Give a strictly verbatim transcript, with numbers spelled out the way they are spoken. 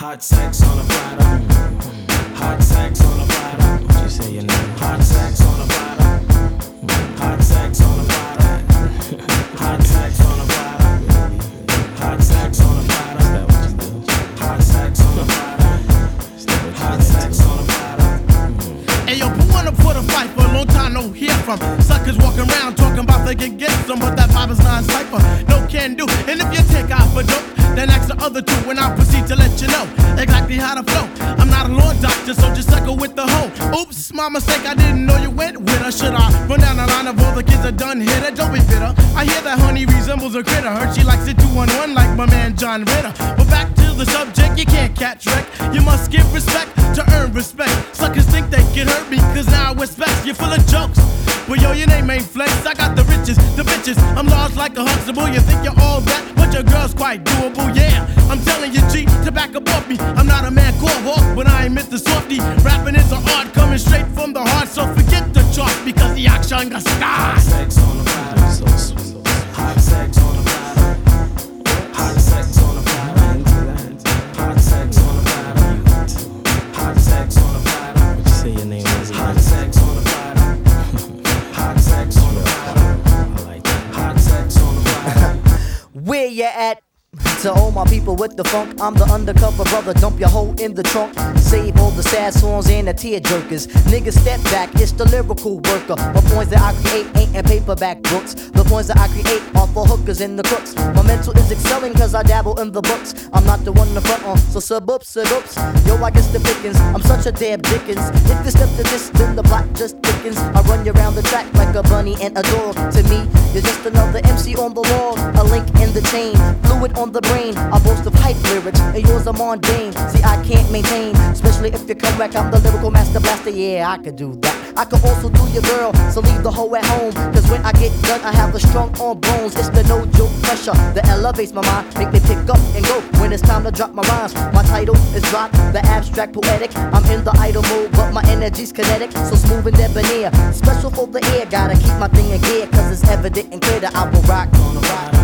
Hot sex on a platter. Hot sex on a platter. What you say your name? Hot sex on a platter. Hot sex on a platter. Hot sex on a platter. Hot sex on a platter. Is that what you do? Hot sex on a platter. Hot sex on a platter. Hey yo, put one up for the fight for a long time no hear from. Suckers walking around talking about they can get some, but that vibe is non-cypher. No can do. And if you take out for dope, then ask the other two when I proceed to let you know exactly how to flow. I'm not a law doctor, so just suckle with the hoe. Oops, my mistake, I didn't know you went with her. Should I run down the line of all the kids that done hit her? Don't be bitter. I hear that honey resembles a critter. Heard she likes it two on one like my man John Ritter. But back to the subject, you can't catch wreck. You must give respect to earn respect. Suckers think they can hurt me, cause now I respect. You're full of jokes. But yo, your name ain't flex. I got the riches, the bitches. I'm large like a Huxtable. You think you're all that, but your girl's quite doable. Yeah, I'm telling you, G, to back up off me. I'm not a man called Hawk, but I ain't Mister Softy. Rapping is an art coming straight from the heart. So forget the chalk because the action got Hot stars. sex on a platter. So sweet. Hot sex on a platter. Hot sex on a platter. Hot sex on a platter. Hot sex on a platter. What you say your name is? Hot sex on a platter. Hot sex on a platter. I like that. Hot sex on a platter. Where you at? To all my people with the funk, I'm the undercover brother, dump your hoe in the trunk. Save all the sad songs and the tear jerkers. Niggas step back, it's the lyrical worker. The points that I create ain't in paperback books. The points that I create are for hookers and the crooks. My mental is excelling cause I dabble in the books. I'm not the one to front on, so sub up, sub ups. Yo, I guess the pickings, I'm such a damn Dickens. If you step to this, then the block just thickens. I run you around the track like a bunny and a dog. To me, you're just another M C on the log. A link in the chain, fluid on the brain. I boast of hype lyrics, and yours are mundane. See, I can't maintain, especially if you come back. I'm the lyrical master blaster, yeah, I could do that. I could also do your girl, so leave the hoe at home. Cause when I get done, I have a strong arm bones. It's the no joke pressure that elevates my mind. Make me pick up and go when it's time to drop my rhymes. My title is Drop, the abstract poetic. I'm in the idle mode, but my energy's kinetic. So smooth and debonair, special for the air. Gotta keep my thing in gear, cause it's evident and clear that I will rock on the rock.